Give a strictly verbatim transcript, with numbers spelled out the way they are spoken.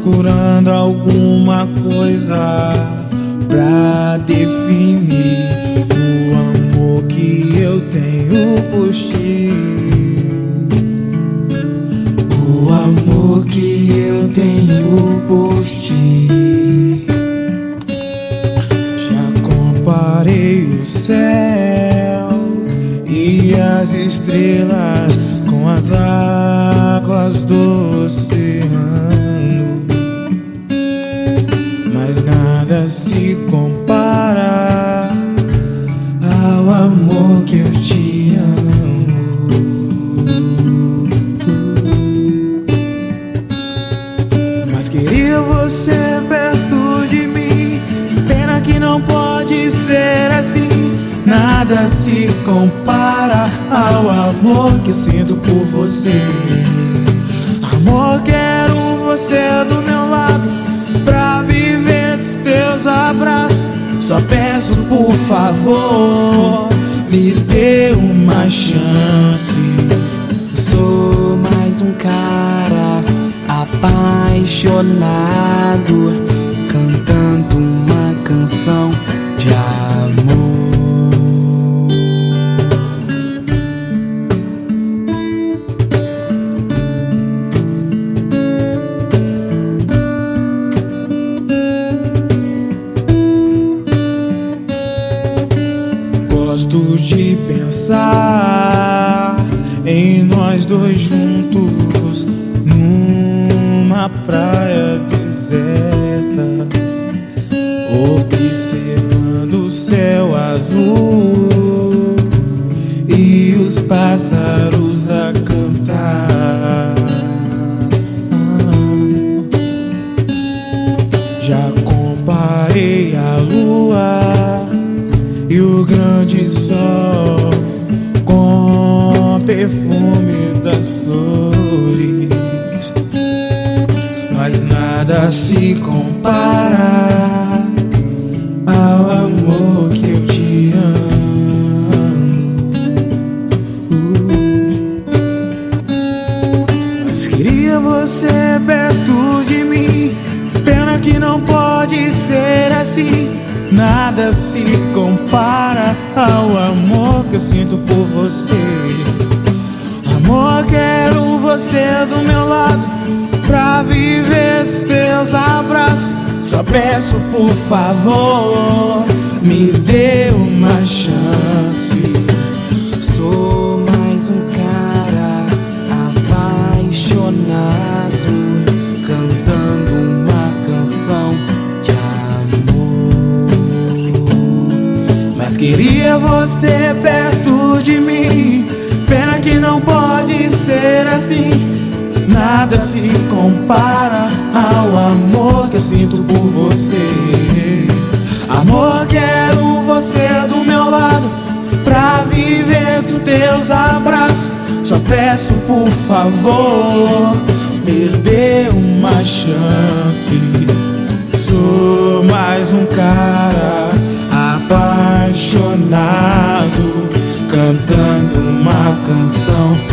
procurando alguma coisa pra definir o amor que eu tenho por ti. O amor que eu tenho por ti. Já comparei o céu e as estrelas com as águas do oceano, mas nada se compara ao amor que eu te amo. Mas queria você perto de mim, pena que não pode ser assim. Nada se compara ao amor que eu sinto por você. Amor, quero você do meu lado pra viver dos teus abraços. Só peço, por favor, me dê uma chance. Sou mais um cara apaixonado, cantando uma canção de amor. Gosto de pensar em nós dois juntos numa praia deserta, observando o céu azul e os pássaros a cantar. Já comparei a lua e o grande sol com perfume das flores, mas nada se compara ao amor que eu te amo. uh. Mas queria você perto de mim, pena que não pode ser assim. Nada se compara ao amor que eu sinto por você. Amor, quero você do meu lado pra viver os teus abraços. Só peço, por favor, me dê uma chance. Sou mais um cara apaixonado, cantando uma canção de amor. Mas queria você perto de mim, pena que não pode ser assim. Nada se compara ao amor que eu sinto por você. Amor, quero você do meu lado pra viver dos teus abraços. Só peço, por favor, me dê uma chance. Sou mais um cara apaixonado, cantando uma canção